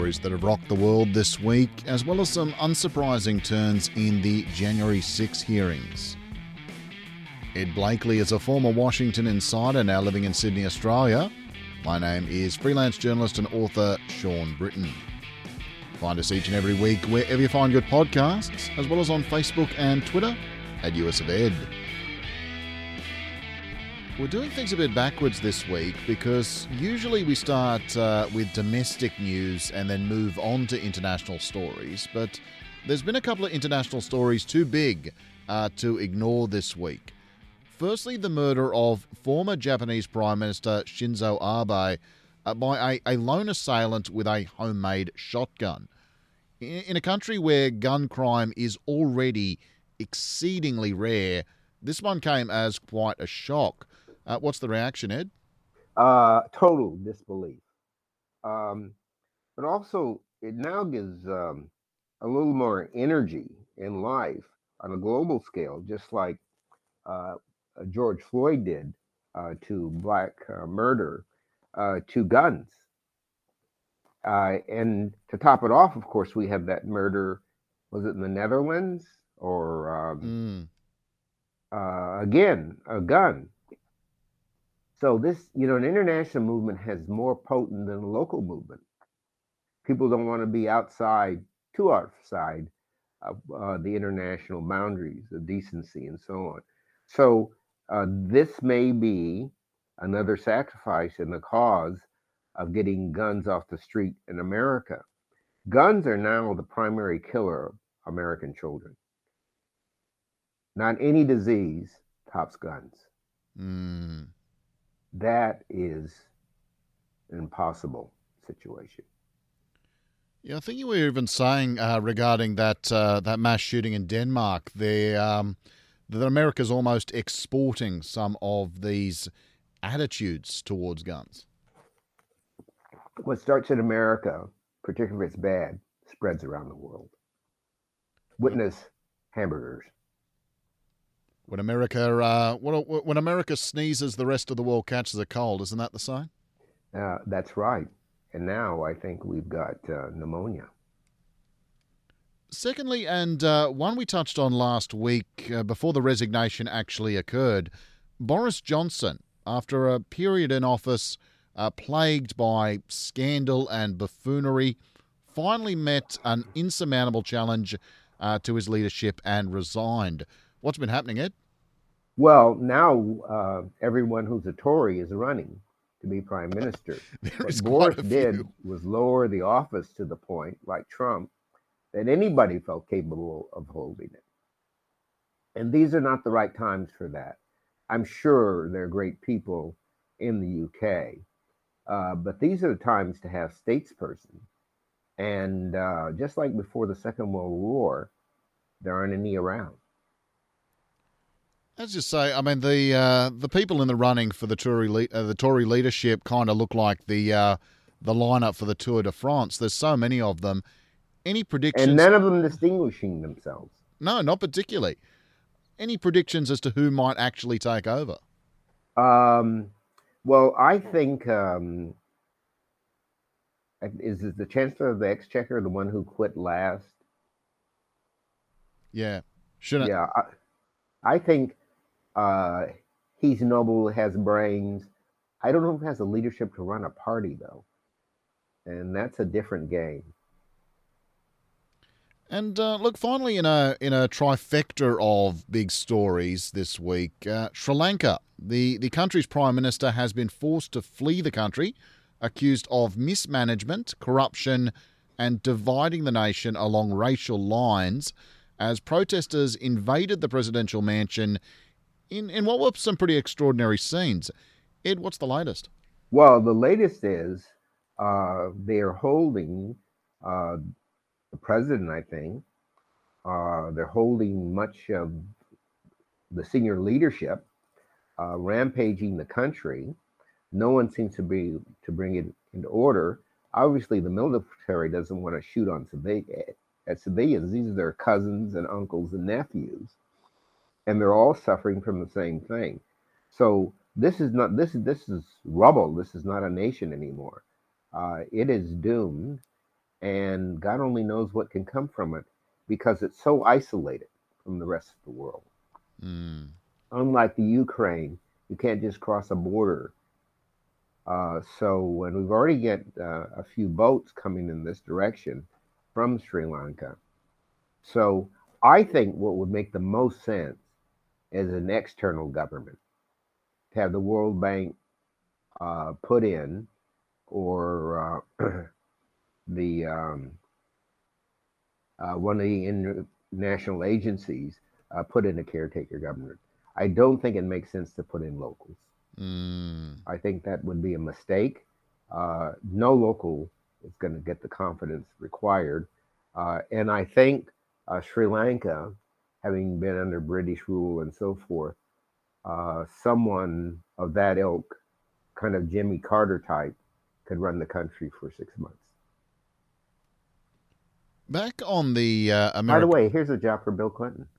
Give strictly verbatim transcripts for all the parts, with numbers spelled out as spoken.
stories that have rocked the world this week, as well as some unsurprising turns in the January sixth hearings. Ed Blakely is a former Washington insider now living in Sydney, Australia. My name is freelance journalist and author Sean Britton. Find us each and every week wherever you find good podcasts, as well as on Facebook and Twitter at U S of Ed. We're doing things a bit backwards this week because usually we start uh, with domestic news and then move on to international stories, but there's been a couple of international stories too big uh, to ignore this week. Firstly, the murder of former Japanese Prime Minister Shinzo Abe uh, by a, a lone assailant with a homemade shotgun. In, in a country where gun crime is already exceedingly rare, this one came as quite a shock. Uh, what's the reaction, Ed? Uh, total disbelief. Um, but also, it now gives um, a little more energy in life on a global scale, just like uh, George Floyd did uh, to black uh, murder, uh, to guns. Uh, and to top it off, of course, we have that murder, was it in the Netherlands? Or, um, mm. uh, again, a gun. So this, you know, an international movement has more potent than a local movement. People don't want to be outside, too outside of uh, the international boundaries of decency and so on. So uh, this may be another sacrifice in the cause of getting guns off the street in America. Guns are now the primary killer of American children. Not any disease tops guns. Mm. That is an impossible situation. Yeah, I think you were even saying uh, regarding that uh, that mass shooting in Denmark, the, um, that America's almost exporting some of these attitudes towards guns. What starts in America, particularly if it's bad, spreads around the world. Witness hamburgers. When America, uh, when America sneezes, the rest of the world catches a cold. Isn't that the saying? Uh, that's right. And now I think we've got uh, pneumonia. Secondly, and uh, one we touched on last week uh, before the resignation actually occurred, Boris Johnson, after a period in office uh, plagued by scandal and buffoonery, finally met an insurmountable challenge uh, to his leadership and resigned. What's been happening, Ed? Well, now uh, everyone who's a Tory is running to be prime minister. What Boris did was lower the office to the point, like Trump, that anybody felt capable of holding it. And these are not the right times for that. I'm sure there are great people in the U K, uh, but these are the times to have statesperson. And uh, just like before the Second World War, there aren't any around. As you say, I mean, the uh, the people in the running for the Tory le- uh, the Tory leadership kind of look like the uh, the lineup for the Tour de France. There's so many of them. Any predictions? And none of them distinguishing themselves. No, not particularly. Any predictions as to who might actually take over? Um, well, I think um, is the Chancellor of the Exchequer the one who quit last? Yeah, shouldn't. Yeah, I, I think. Uh, he's noble, has brains. I don't know if he has the leadership to run a party, though. And that's a different game. And uh, look, finally, in a in a trifecta of big stories this week, uh, Sri Lanka, the, the country's prime minister has been forced to flee the country, accused of mismanagement, corruption, and dividing the nation along racial lines, as protesters invaded the presidential mansion In, in what were some pretty extraordinary scenes. Ed, what's the latest? Well, the latest is uh, they are holding uh, the president, I think. Uh, they're holding much of the senior leadership, uh, rampaging the country. No one seems to be to bring it into order. Obviously, the military doesn't want to shoot on civilians. At civilians, these are their cousins and uncles and nephews. And they're all suffering from the same thing. So this is not this is this is rubble. This is not a nation anymore. Uh, it is doomed, and God only knows what can come from it because it's so isolated from the rest of the world. Mm. Unlike the Ukraine, you can't just cross a border. Uh, so when we've already got uh, a few boats coming in this direction from Sri Lanka, so I think what would make the most sense is an external government to have the World Bank uh, put in, or uh, the um, uh, one of the international agencies uh, put in a caretaker government. I don't think it makes sense to put in locals. Mm. I think that would be a mistake. Uh, no local is going to get the confidence required. Uh, and I think uh, Sri Lanka, having been under British rule and so forth, uh, someone of that ilk, kind of Jimmy Carter type, could run the country for six months. Back on the uh, American... By the way, here's a job for Bill Clinton.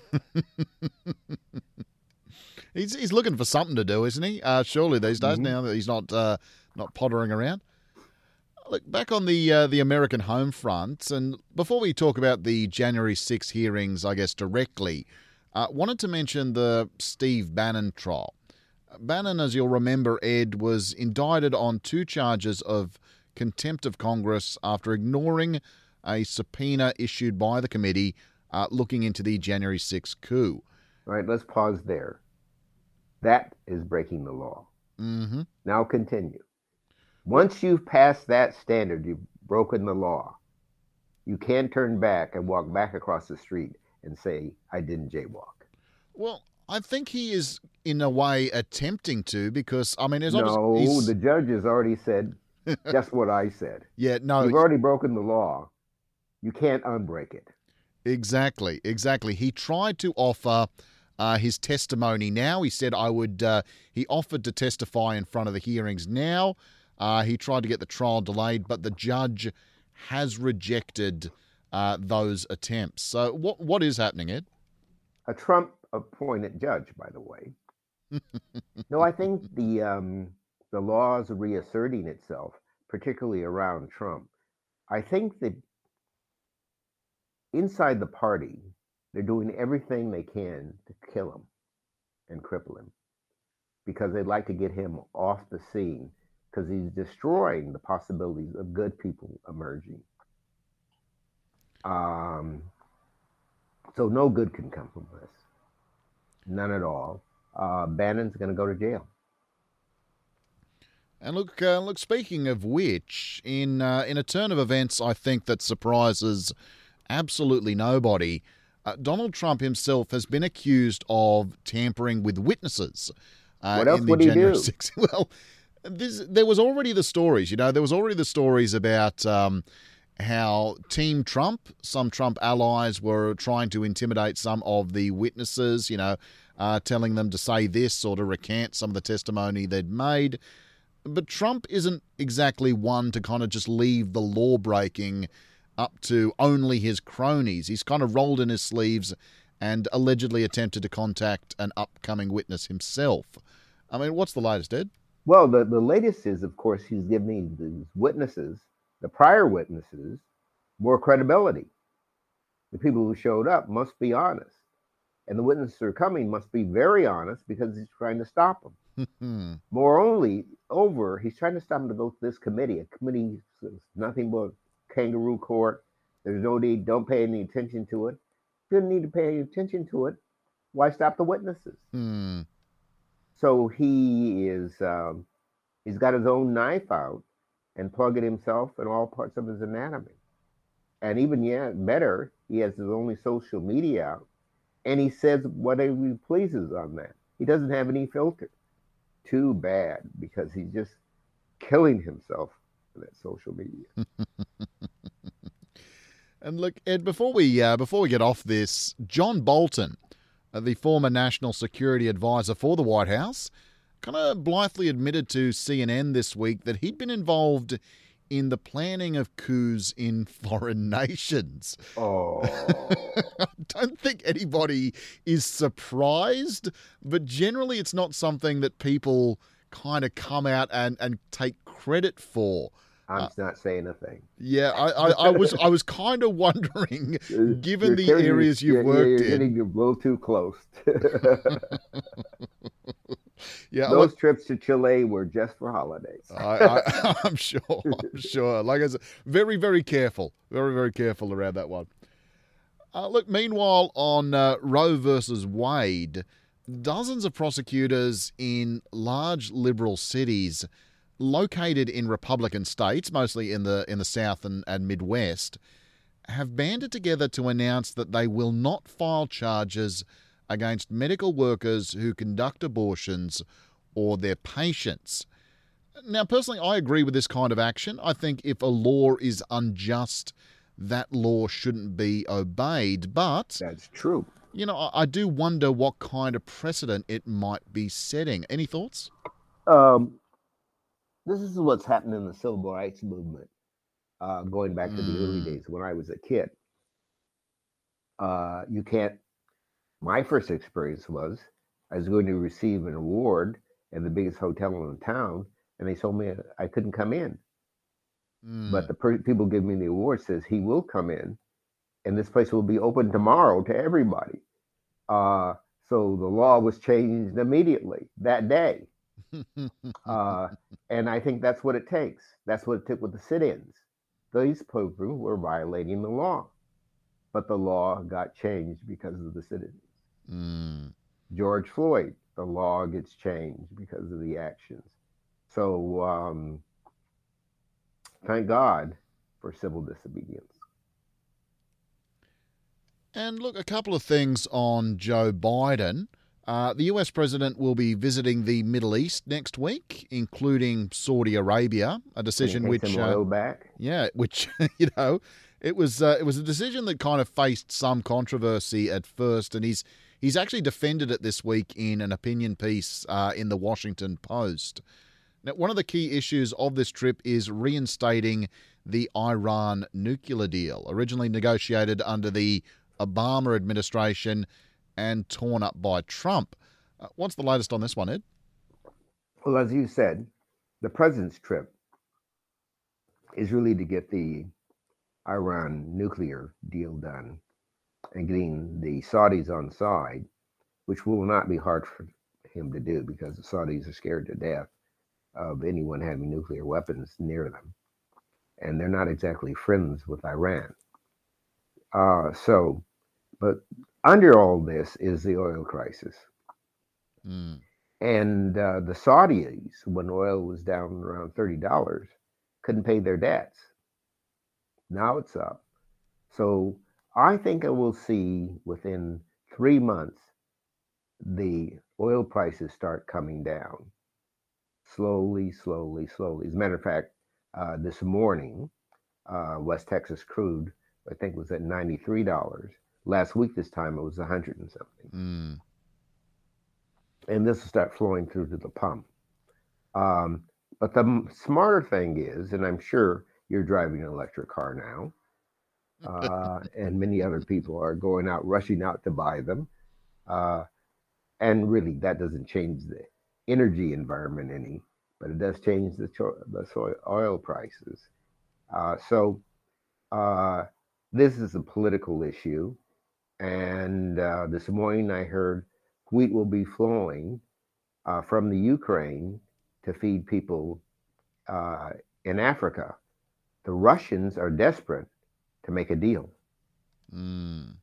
he's he's looking for something to do, isn't he? Uh, surely these days, Mhm. now that he's not uh, not pottering around. Look, back on the uh, the American home front, and before we talk about the January sixth hearings, I guess, directly, uh, wanted to mention the Steve Bannon trial. Bannon, as you'll remember, Ed, was indicted on two charges of contempt of Congress after ignoring a subpoena issued by the committee uh, looking into the January sixth coup. All right, let's pause there. That is breaking the law. Mm-hmm. Now continue. Once you've passed that standard, you've broken the law. You can't turn back and walk back across the street and say, I didn't jaywalk. Well, I think he is, in a way, attempting to, because, I mean, there's No, obviously... the judge has already said just what I said. Yeah, no. You've already broken the law. You can't unbreak it. Exactly, exactly. He tried to offer uh, his testimony now. He said I would, uh, he offered to testify in front of the hearings now. Uh, he tried to get the trial delayed, but the judge has rejected uh, those attempts. So what what is happening, Ed? A Trump-appointed judge, by the way. No, I think the um, the law is reasserting itself, particularly around Trump. I think that inside the party, they're doing everything they can to kill him and cripple him because they'd like to get him off the scene because he's destroying the possibilities of good people emerging. Um, so no good can come from this. None at all. Uh, Bannon's going to go to jail. And look, uh, look. Speaking of which, in uh, in a turn of events, I think that surprises absolutely nobody, uh, Donald Trump himself has been accused of tampering with witnesses. Uh, what else in the would he January do? sixth. Well, this, there was already the stories. You know, there was already the stories about um, how Team Trump, some Trump allies, were trying to intimidate some of the witnesses. You know, uh, telling them to say this or to recant some of the testimony they'd made. But Trump isn't exactly one to kind of just leave the law breaking up to only his cronies. He's kind of rolled in his sleeves and allegedly attempted to contact an upcoming witness himself. I mean, what's the latest, Ed? Well, the, the latest is, of course, he's giving these witnesses, the prior witnesses, more credibility. The people who showed up must be honest. And the witnesses who are coming must be very honest because he's trying to stop them. More only over, he's trying to stop them to go to this committee. A committee is nothing but kangaroo court. There's no need, don't pay any attention to it. You didn't need to pay any attention to it. Why stop the witnesses? Hmm. So he is, um, he's got his own knife out and plugging himself in all parts of his anatomy. And even yeah, better, he has his only social media out and he says whatever he pleases on that. He doesn't have any filter. Too bad, because he's just killing himself in that social media. And look, Ed, before we uh, before we get off this, John Bolton, uh, the former national security advisor for the White House, kind of blithely admitted to C N N this week that he'd been involved in the planning of coups in foreign nations. Oh. I don't think anybody is surprised, but generally it's not something that people kind of come out and, and take credit for. I'm Uh, not saying a thing. yeah, I, I, I was I was kind of wondering, given You're the getting, areas you've yeah, yeah, worked you're in. getting a little too close. Yeah, look, Those trips to Chile were just for holidays. I, I I'm sure, I'm sure. Like I said, very very careful, very very careful around that one. Uh, look, meanwhile, on uh, Roe versus Wade, dozens of prosecutors in large liberal cities located in Republican states, mostly in the in the South and, and Midwest, have banded together to announce that they will not file charges against medical workers who conduct abortions or their patients. Now, personally, I agree with this kind of action. I think if a law is unjust, that law shouldn't be obeyed. But, That's true. you know, I, I do wonder what kind of precedent it might be setting. Any thoughts? Um, this is what's happened in the civil rights movement, uh, going back to the early Mm, days when I was a kid. Uh, you can't. My first experience was I was going to receive an award at the biggest hotel in the town, and they told me I couldn't come in. But mm, the per- people giving me the award says he will come in, and this place will be open tomorrow to everybody. Uh, so the law was changed immediately that day. Uh, and I think that's what it takes. That's what it took with the sit ins. These people were violating the law, but the law got changed because of the sit ins. mm. George Floyd, the law gets changed because of the actions. So um, thank God for civil disobedience. And look, a couple of things on Joe Biden. Uh, the U S president will be visiting the Middle East next week, including Saudi Arabia, a Can he decision take some which, uh, oil back? yeah, which you know, it was uh, it was a decision that kind of faced some controversy at first, and he's he's actually defended it this week in an opinion piece uh, in the Washington Post. Now, one of the key issues of this trip is reinstating the Iran nuclear deal, originally negotiated under the Obama administration and torn up by Trump. Uh, what's the latest on this one, Ed? Well, as you said, the president's trip is really to get the Iran nuclear deal done and getting the Saudis on side, which will not be hard for him to do because the Saudis are scared to death of anyone having nuclear weapons near them. And they're not exactly friends with Iran. Uh, so, but under all this is the oil crisis. Mm. And uh, the Saudis, when oil was down around thirty dollars, couldn't pay their debts. Now it's up. So I think I will see within three months the oil prices start coming down slowly, slowly, slowly. As a matter of fact, uh, this morning, uh, West Texas crude, I think, was at ninety-three dollars. Last week, this time, it was one hundred and something. Mm. And this will start flowing through to the pump. Um, but the smarter thing is, and I'm sure you're driving an electric car now, uh, and many other people are going out, rushing out to buy them. Uh, and really, that doesn't change the energy environment any, but it does change the, cho- the soil, oil prices. Uh, so uh, this is a political issue. And uh, this morning I heard wheat will be flowing uh, from the Ukraine to feed people uh, in Africa. The Russians are desperate to make a deal. Mm.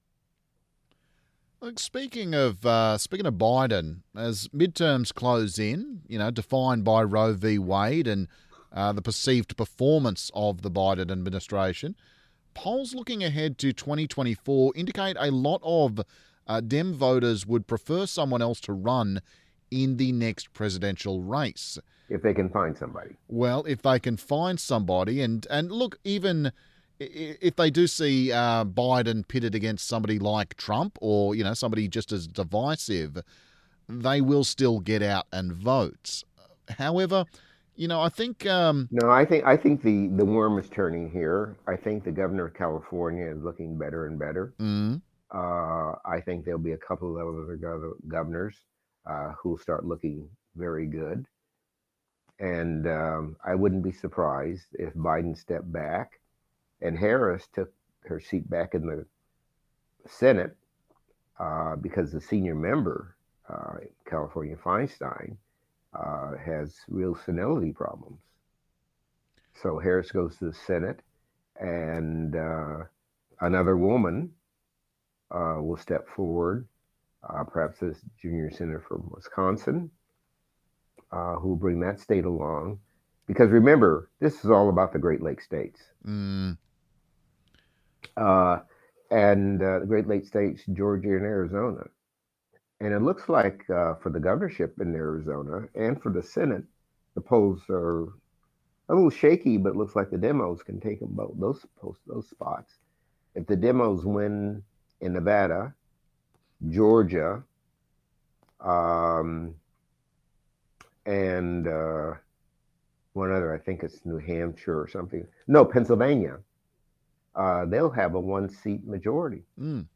Look, speaking of uh, speaking of Biden, as midterms close in, you know, defined by Roe v. Wade and uh, the perceived performance of the Biden administration, polls looking ahead to twenty twenty-four indicate a lot of uh, Dem voters would prefer someone else to run in the next presidential race. If they can find somebody. Well, if they can find somebody, and, and look, even if they do see uh, Biden pitted against somebody like Trump or, you know, somebody just as divisive, they will still get out and vote. However, you know, I think... Um, no, I think I think the, the worm is turning here. I think the governor of California is looking better and better. mm, Uh, I think there'll be a couple of other gov- governors uh, who will start looking very good. And um, I wouldn't be surprised if Biden stepped back and Harris took her seat back in the Senate uh, because the senior member, uh, California Feinstein, uh, has real senility problems. So Harris goes to the Senate, and uh, another woman uh, will step forward, uh, perhaps this junior senator from Wisconsin, uh, who will bring that state along. Because remember, this is all about the Great Lakes states. Mm. Uh, and uh, the Great Lakes states, Georgia and Arizona. And it looks like uh, for the governorship in Arizona and for the Senate, the polls are a little shaky, but it looks like the demos can take them both, those post those spots. If the demos win in Nevada, Georgia, um, and uh, one other, I think it's New Hampshire or something. No, Pennsylvania. Uh, they'll have a one-seat majority. Mm.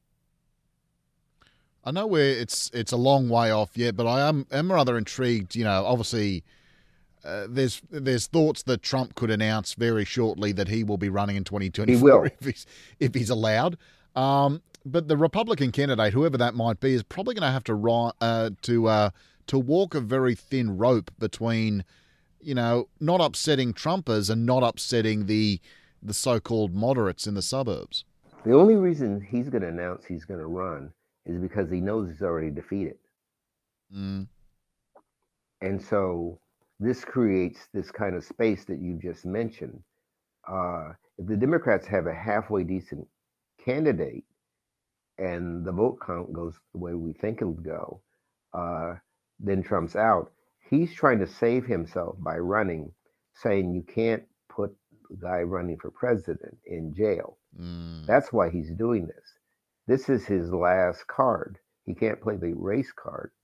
I know where it's it's a long way off yet, but I am am rather intrigued. You know, obviously, uh, there's there's thoughts that Trump could announce very shortly that he will be running in twenty twenty-four He will. if he's if he's allowed. Um, but the Republican candidate, whoever that might be, is probably going to have to ri- uh, to uh, to walk a very thin rope between, you know, not upsetting Trumpers and not upsetting the the so-called moderates in the suburbs. The only reason he's going to announce he's going to run is because he knows he's already defeated. Mm. And so this creates this kind of space that you just mentioned. Uh, if the Democrats have a halfway decent candidate and the vote count goes the way we think it'll go, uh, then Trump's out. He's trying to save himself by running, saying you can't put the guy running for president in jail. Mm. That's why he's doing this. This is his last card. He can't play the race card.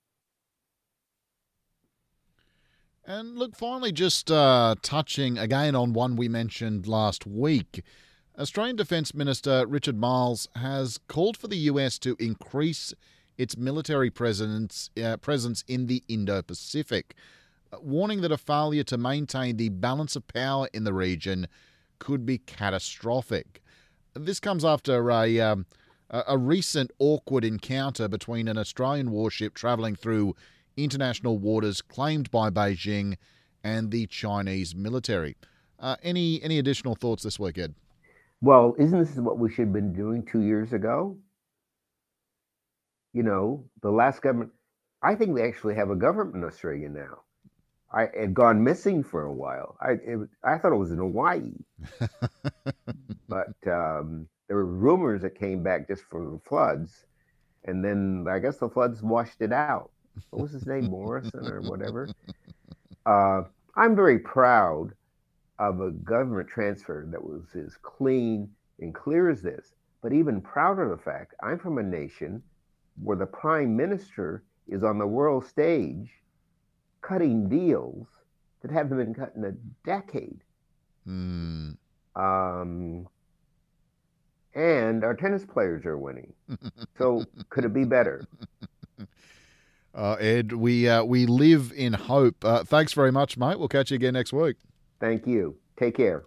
And look, finally, just uh, touching again on one we mentioned last week, Australian Defence Minister Richard Marles has called for the U S to increase its military presence, uh, presence in the Indo-Pacific, warning that a failure to maintain the balance of power in the region could be catastrophic. This comes after a... Um, A recent awkward encounter between an Australian warship travelling through international waters claimed by Beijing and the Chinese military. Uh, any any additional thoughts this week, Ed? Well, isn't this what we should have been doing two years ago? You know, the last government, I think we actually have a government in Australia now. I it had gone missing for a while. I it, I thought it was in Hawaii. But um, there were rumors that came back just from the floods. And then I guess the floods washed it out. What was his name? Morrison or whatever. Uh, I'm very proud of a government transfer that was as clean and clear as this. But even prouder of the fact, I'm from a nation where the prime minister is on the world stage cutting deals that haven't been cut in a decade. Mm. Um, and our tennis players are winning. So could it be better? Uh, Ed, we uh, we live in hope. Uh, thanks very much, mate. We'll catch you again next week. Thank you. Take care.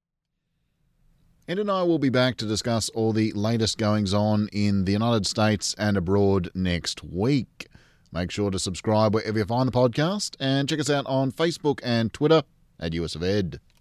Ed and I will be back to discuss all the latest goings on in the United States and abroad next week. Make sure to subscribe wherever you find the podcast and check us out on Facebook and Twitter at U S of Ed.